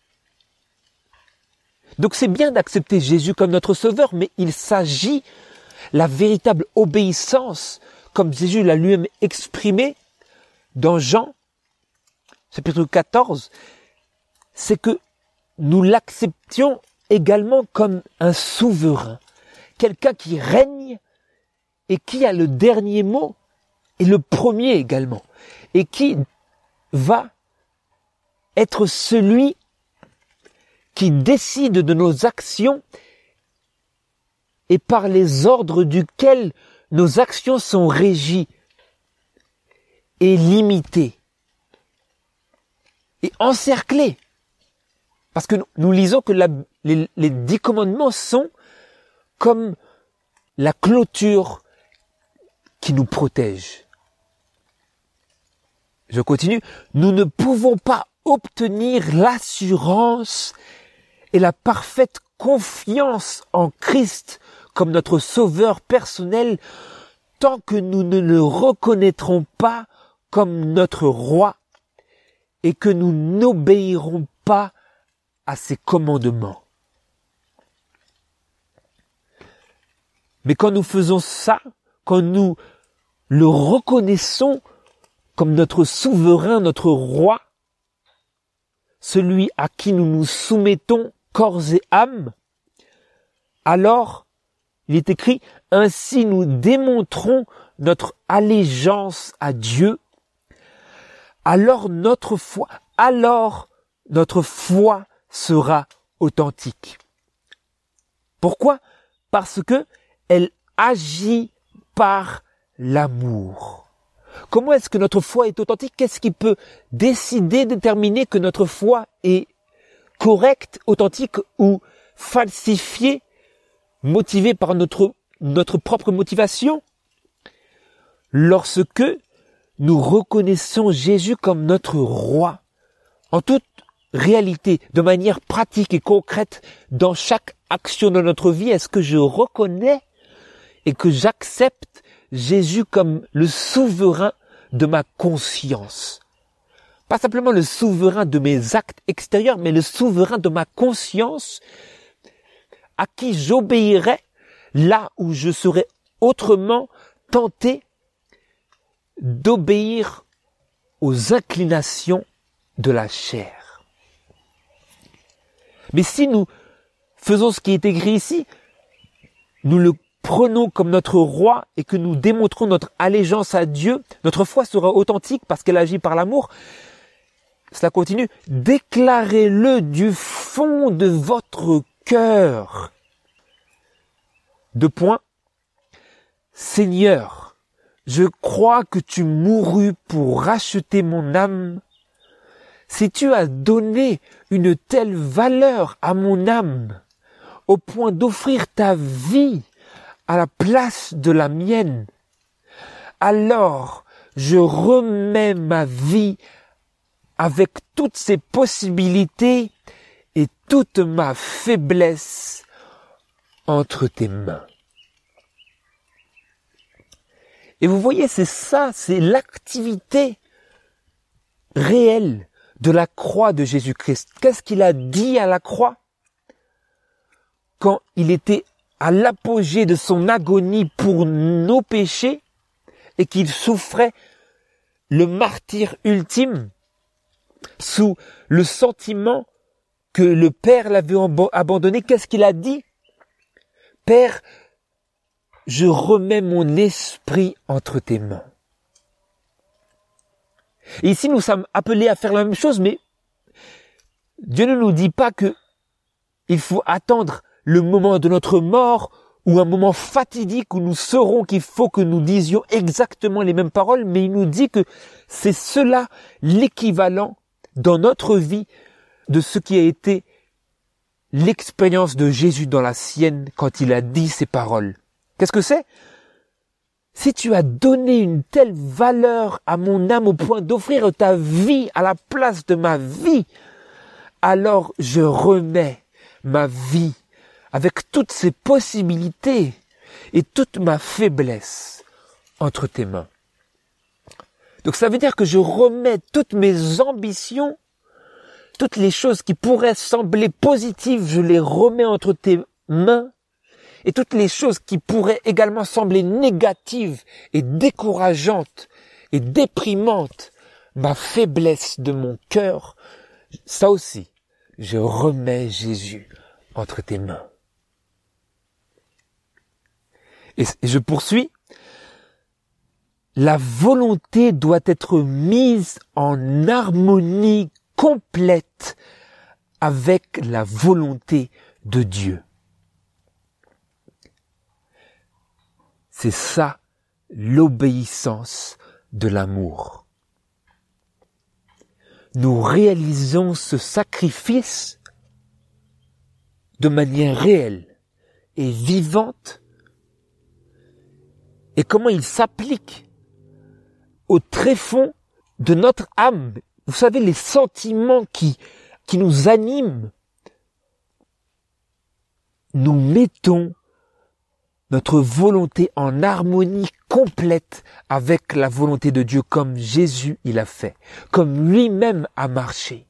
[SPEAKER 2] Donc c'est bien d'accepter Jésus comme notre Sauveur, mais il s'agit la véritable obéissance, comme Jésus l'a lui-même exprimé dans Jean, chapitre 14, c'est que nous l'acceptions également comme un souverain, quelqu'un qui règne et qui a le dernier mot et le premier également, et qui va être celui qui décide de nos actions et par les ordres duquel nos actions sont régies et limitées et encerclées. Parce que nous lisons que les 10 commandements sont comme la clôture qui nous protège. Je continue. Nous ne pouvons pas obtenir l'assurance et la parfaite confiance en Christ comme notre sauveur personnel tant que nous ne le reconnaîtrons pas comme notre roi et que nous n'obéirons pas à ses commandements. Mais quand nous faisons ça, quand nous le reconnaissons comme notre souverain, notre roi, celui à qui nous nous soumettons corps et âme, alors, il est écrit, ainsi nous démontrons notre allégeance à Dieu, alors notre foi sera authentique. Pourquoi? Parce que elle agit par l'amour. Comment est-ce que notre foi est authentique? Qu'est-ce qui peut déterminer que notre foi est correcte, authentique ou falsifiée, motivée par notre propre motivation? Lorsque nous reconnaissons Jésus comme notre roi, en toute réalité, de manière pratique et concrète, dans chaque action de notre vie, est-ce que je reconnais et que j'accepte Jésus comme le souverain de ma conscience. Pas simplement le souverain de mes actes extérieurs, mais le souverain de ma conscience, à qui j'obéirai là où je serai autrement tenté d'obéir aux inclinations de la chair. Mais si nous faisons ce qui est écrit ici, nous le prenons comme notre roi et que nous démontrons notre allégeance à Dieu, notre foi sera authentique parce qu'elle agit par l'amour. Cela continue. Déclarez-le du fond de votre cœur. 2 points. Seigneur, je crois que tu mourus pour racheter mon âme. Si tu as donné une telle valeur à mon âme, au point d'offrir ta vie à la place de la mienne, alors je remets ma vie avec toutes ses possibilités et toute ma faiblesse entre tes mains. Et vous voyez, c'est ça, c'est l'activité réelle de la croix de Jésus-Christ. Qu'est-ce qu'il a dit à la croix? Quand il était à l'apogée de son agonie pour nos péchés et qu'il souffrait le martyre ultime sous le sentiment que le Père l'avait abandonné, qu'est-ce qu'il a dit? Père, je remets mon esprit entre tes mains. Et ici, nous sommes appelés à faire la même chose, mais Dieu ne nous dit pas que il faut attendre le moment de notre mort ou un moment fatidique où nous saurons qu'il faut que nous disions exactement les mêmes paroles, mais il nous dit que c'est cela l'équivalent dans notre vie de ce qui a été l'expérience de Jésus dans la sienne quand il a dit ces paroles. Qu'est-ce que c'est? Si tu as donné une telle valeur à mon âme au point d'offrir ta vie à la place de ma vie, alors je remets ma vie avec toutes ses possibilités et toute ma faiblesse entre tes mains. Donc ça veut dire que je remets toutes mes ambitions, toutes les choses qui pourraient sembler positives, je les remets entre tes mains. Et toutes les choses qui pourraient également sembler négatives et décourageantes et déprimantes, ma faiblesse de mon cœur, ça aussi, je remets Jésus entre tes mains. Et je poursuis. La volonté doit être mise en harmonie complète avec la volonté de Dieu. C'est ça, l'obéissance de l'amour. Nous réalisons ce sacrifice de manière réelle et vivante, et comment il s'applique au tréfonds de notre âme. Vous savez, les sentiments qui nous animent. Nous mettons notre volonté en harmonie complète avec la volonté de Dieu, comme Jésus il a fait, comme lui-même a marché.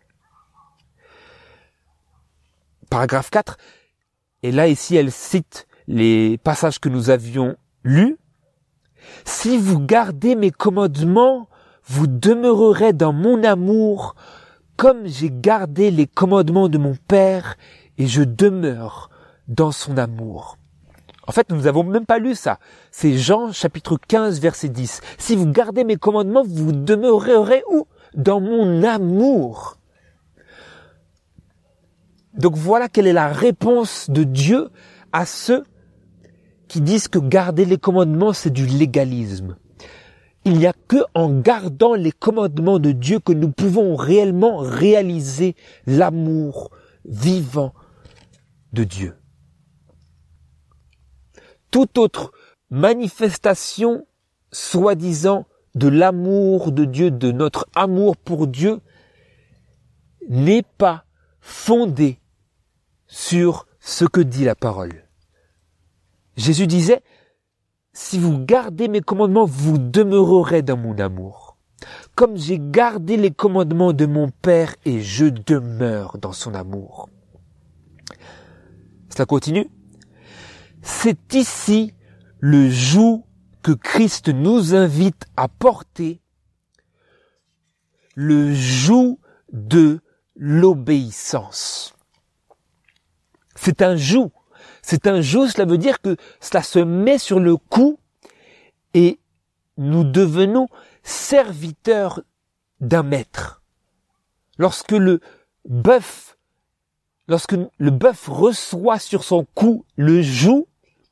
[SPEAKER 2] Paragraphe 4, et là ici elle cite les passages que nous avions lus. « Si vous gardez mes commandements, vous demeurerez dans mon amour, comme j'ai gardé les commandements de mon Père, et je demeure dans son amour. » En fait, nous n'avons même pas lu ça. C'est Jean chapitre 15, verset 10. « Si vous gardez mes commandements, vous demeurerez où? Dans mon amour. » Donc voilà quelle est la réponse de Dieu à ceux qui disent que garder les commandements, c'est du légalisme. Il n'y a que en gardant les commandements de Dieu que nous pouvons réellement réaliser l'amour vivant de Dieu. Toute autre manifestation, soi-disant, de l'amour de Dieu, de notre amour pour Dieu, n'est pas fondée sur ce que dit la parole. Jésus disait, si vous gardez mes commandements, vous demeurerez dans mon amour. Comme j'ai gardé les commandements de mon Père et je demeure dans son amour. Cela continue. C'est ici le joug que Christ nous invite à porter, le joug de l'obéissance. C'est un joug. C'est un joug, cela veut dire que cela se met sur le cou et nous devenons serviteurs d'un maître. Lorsque le bœuf reçoit sur son cou le joug,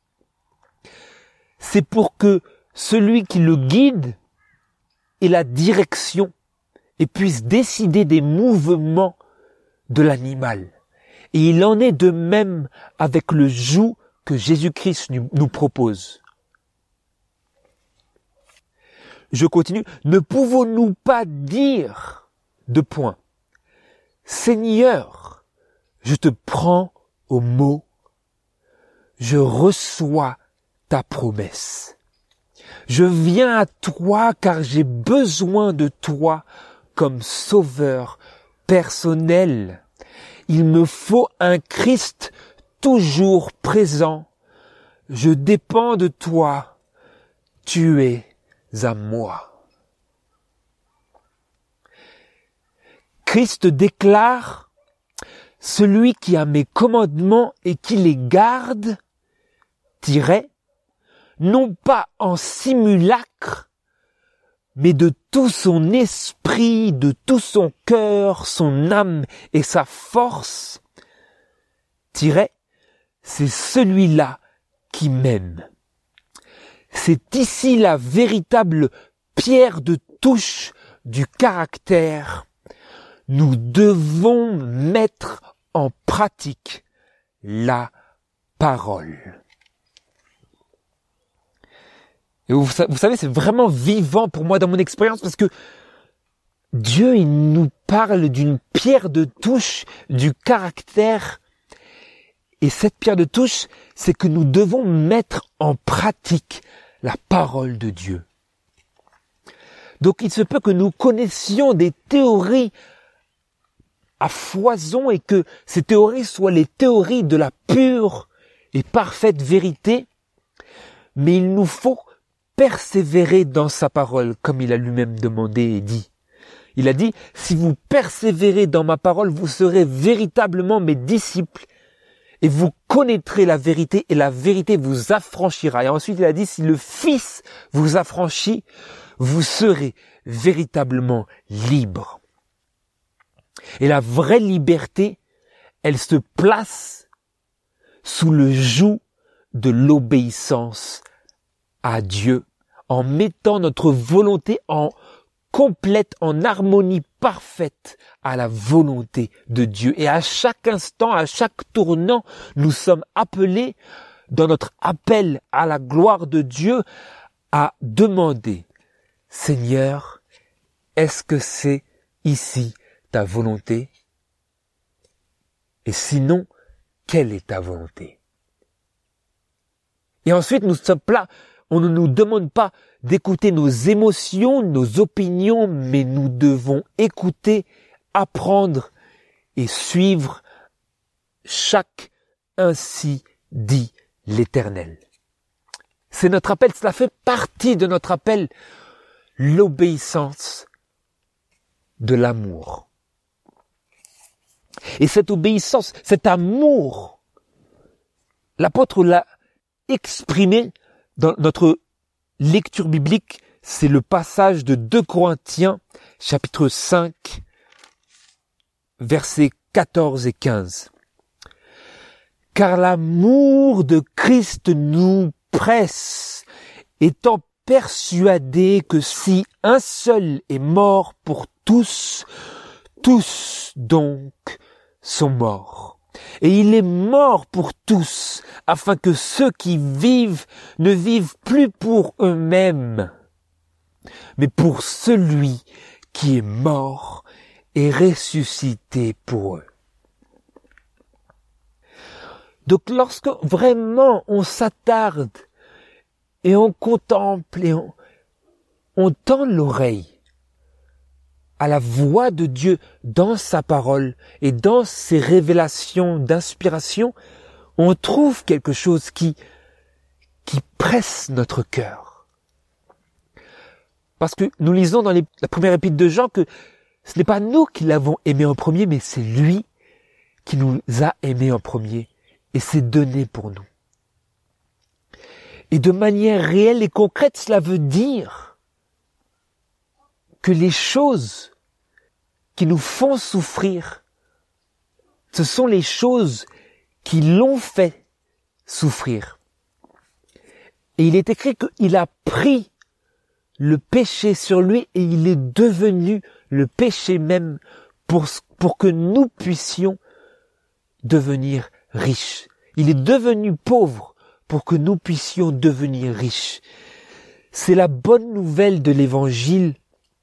[SPEAKER 2] c'est pour que celui qui le guide ait la direction et puisse décider des mouvements de l'animal. Et il en est de même avec le joug que Jésus-Christ nous propose. Je continue. Ne pouvons-nous pas dire Seigneur, je te prends au mot, je reçois ta promesse. Je viens à toi car j'ai besoin de toi comme sauveur personnel. Il me faut un Christ toujours présent. Je dépends de toi. Tu es à moi. Christ déclare, celui qui a mes commandements et qui les garde, non pas en simulacre, mais de tout son esprit, de tout son cœur, son âme et sa force, c'est celui-là qui m'aime. C'est ici la véritable pierre de touche du caractère. Nous devons mettre en pratique la parole. Et vous savez, c'est vraiment vivant pour moi dans mon expérience parce que Dieu, il nous parle d'une pierre de touche du caractère. Et cette pierre de touche, c'est que nous devons mettre en pratique la parole de Dieu. Donc il se peut que nous connaissions des théories à foison et que ces théories soient les théories de la pure et parfaite vérité, mais il nous faut persévérer dans sa parole, comme il a lui-même demandé et dit. Il a dit, si vous persévérez dans ma parole, vous serez véritablement mes disciples et vous connaîtrez la vérité et la vérité vous affranchira. Et ensuite il a dit, si le Fils vous affranchit, vous serez véritablement libres. Et la vraie liberté, elle se place sous le joug de l'obéissance à Dieu, en mettant notre volonté en complète, en harmonie parfaite à la volonté de Dieu. Et à chaque instant, à chaque tournant, nous sommes appelés, dans notre appel à la gloire de Dieu, à demander, Seigneur, est-ce que c'est ici ta volonté? Et sinon, quelle est ta volonté? Et ensuite, nous sommes là. On ne nous demande pas d'écouter nos émotions, nos opinions, mais nous devons écouter, apprendre et suivre chaque ainsi dit l'Éternel. C'est notre appel, cela fait partie de notre appel, l'obéissance de l'amour. Et cette obéissance, cet amour, l'apôtre l'a exprimé dans notre lecture biblique, c'est le passage de 2 Corinthiens, chapitre 5, versets 14 et 15. Car l'amour de Christ nous presse, étant persuadé que si un seul est mort pour tous, tous donc sont morts. Et il est mort pour tous, afin que ceux qui vivent ne vivent plus pour eux-mêmes, mais pour celui qui est mort et ressuscité pour eux. Donc lorsque vraiment on s'attarde et on contemple et on tend l'oreille à la voix de Dieu dans sa parole et dans ses révélations d'inspiration, on trouve quelque chose qui presse notre cœur. Parce que nous lisons dans la première épître de Jean que ce n'est pas nous qui l'avons aimé en premier, mais c'est lui qui nous a aimés en premier et s'est donné pour nous. Et de manière réelle et concrète, cela veut dire que les choses qui nous font souffrir, ce sont les choses qui l'ont fait souffrir. Et il est écrit qu'il a pris le péché sur lui et il est devenu le péché même pour que nous puissions devenir riches. Il est devenu pauvre pour que nous puissions devenir riches. C'est la bonne nouvelle de l'Évangile.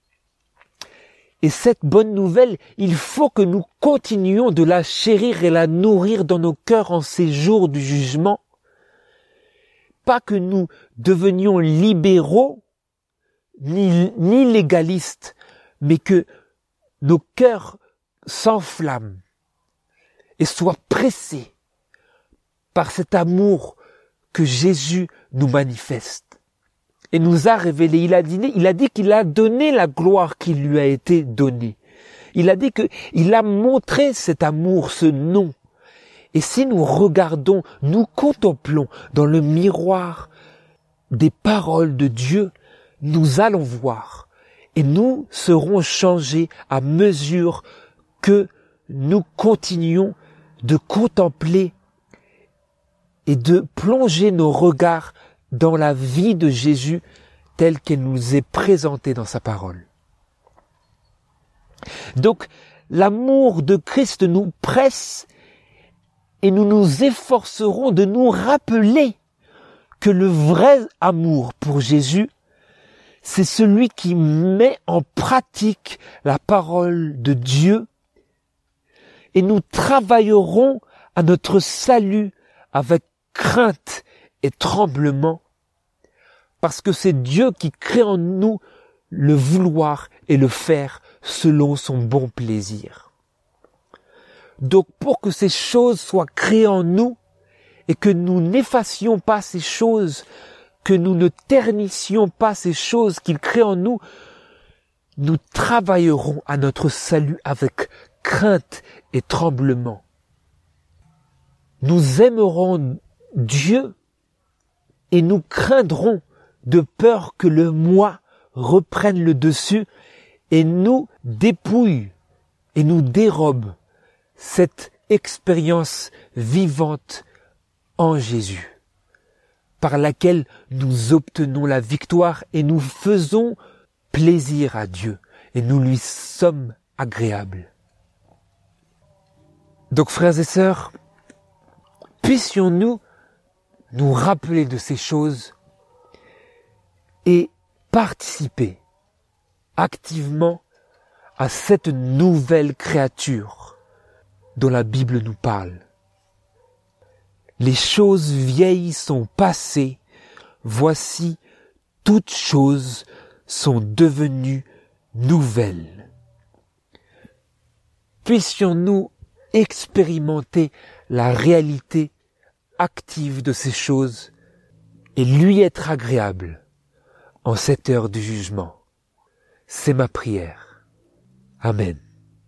[SPEAKER 2] Et cette bonne nouvelle, il faut que nous continuions de la chérir et la nourrir dans nos cœurs en ces jours du jugement. Pas que nous devenions libéraux, ni légalistes, mais que nos cœurs s'enflamment et soient pressés par cet amour que Jésus nous manifeste et nous a révélé. Il a dit qu'il a donné la gloire qui lui a été donnée. Il a dit qu'il a montré cet amour, ce nom. Et si nous regardons, nous contemplons dans le miroir des paroles de Dieu, nous allons voir et nous serons changés à mesure que nous continuons de contempler et de plonger nos regards dans la vie de Jésus telle qu'elle nous est présentée dans sa parole. Donc, l'amour de Christ nous presse et nous nous efforcerons de nous rappeler que le vrai amour pour Jésus, c'est celui qui met en pratique la parole de Dieu et nous travaillerons à notre salut avec crainte et tremblement parce que c'est Dieu qui crée en nous le vouloir et le faire selon son bon plaisir. Donc pour que ces choses soient créées en nous et que nous n'effacions pas ces choses, que nous ne ternissions pas ces choses qu'il crée en nous, nous travaillerons à notre salut avec crainte et tremblement. Nous aimerons Dieu et nous craindrons de peur que le moi reprenne le dessus et nous dépouille et nous dérobe cette expérience vivante en Jésus, par laquelle nous obtenons la victoire et nous faisons plaisir à Dieu et nous lui sommes agréables. Donc frères et sœurs, puissions-nous nous rappeler de ces choses et participer activement à cette nouvelle créature dont la Bible nous parle. Les choses vieilles sont passées, voici toutes choses sont devenues nouvelles. Puissions-nous expérimenter la réalité active de ces choses et lui être agréable en cette heure du jugement. C'est ma prière. Amen.